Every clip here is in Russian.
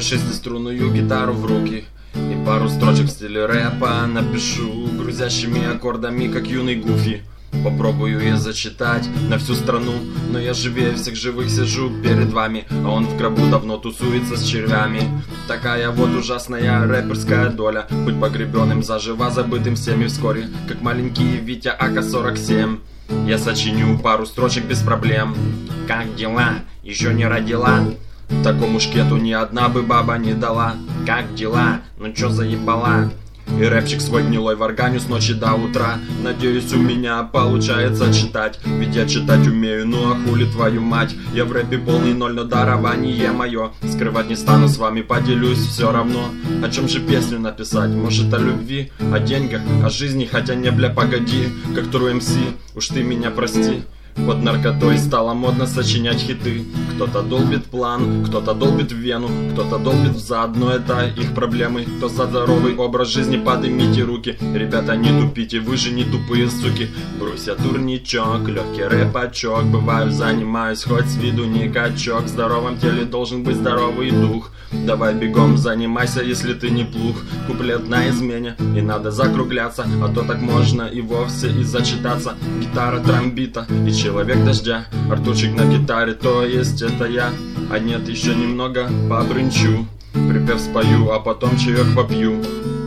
шестиструнную гитару в руки и пару строчек в стиле рэпа напишу грузящими аккордами, как юный Гуфи. Попробую я зачитать на всю страну, но я живее всех живых сижу перед вами, а он в гробу давно тусуется с червями. Такая вот ужасная рэперская доля, быть погребенным заживо, забытым всеми вскоре, как маленький Витя АК-47. Я сочиню пару строчек без проблем. Как дела? Еще не родила? Такому шкету ни одна бы баба не дала. Как дела? Ну чё заебала? И рэпчик свой гнилой варганю с ночи до утра. Надеюсь, у меня получается читать, ведь я читать умею, ну а хули твою мать. Я в рэпе полный ноль, но дарование мое скрывать не стану, с вами поделюсь все равно. О чем же песню написать? Может, о любви, о деньгах, о жизни, хотя не, бля, погоди, как True MC, уж ты меня прости. Под наркотой стало модно сочинять хиты. Кто-то долбит план, кто-то долбит в вену, кто-то долбит в зад, но это их проблемы. Кто за здоровый образ жизни, поднимите руки. Ребята, не тупите, вы же не тупые суки. Брусь я турничок, легкий рэпачок. Бываю, занимаюсь, хоть с виду не качок. В здоровом теле должен быть здоровый дух. Давай бегом занимайся, если ты не плух. Куплет на измене, и надо закругляться, а то так можно и вовсе и зачитаться. Гитара тромбита и человек дождя, Артурчик на гитаре, то есть это я. А нет, еще немного побрынчу, припев спою, а потом чаек попью.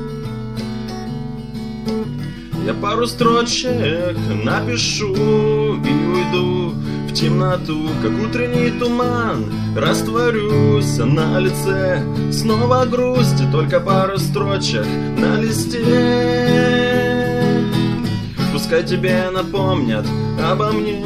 Я пару строчек напишу и уйду в темноту, как утренний туман. Растворюсь на лице, снова грусть, и только пару строчек на листе. Пускай тебе напомнят обо мне.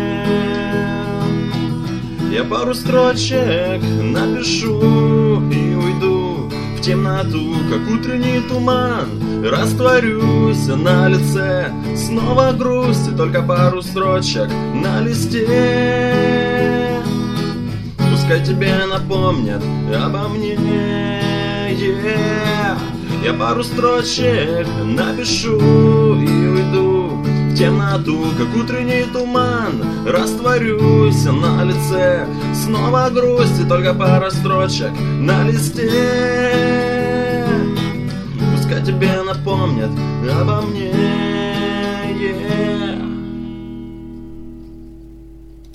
Я пару строчек напишу и уйду в темноту, как утренний туман. Растворюсь на лице, снова грусть, и только пару строчек на листе. Пускай тебе напомнят обо мне. Я пару строчек напишу и уйду в темноту, как утренний туман. Растворюсь на лице, снова грусть, и только пара строчек на листе. Пускай тебе напомнят обо мне.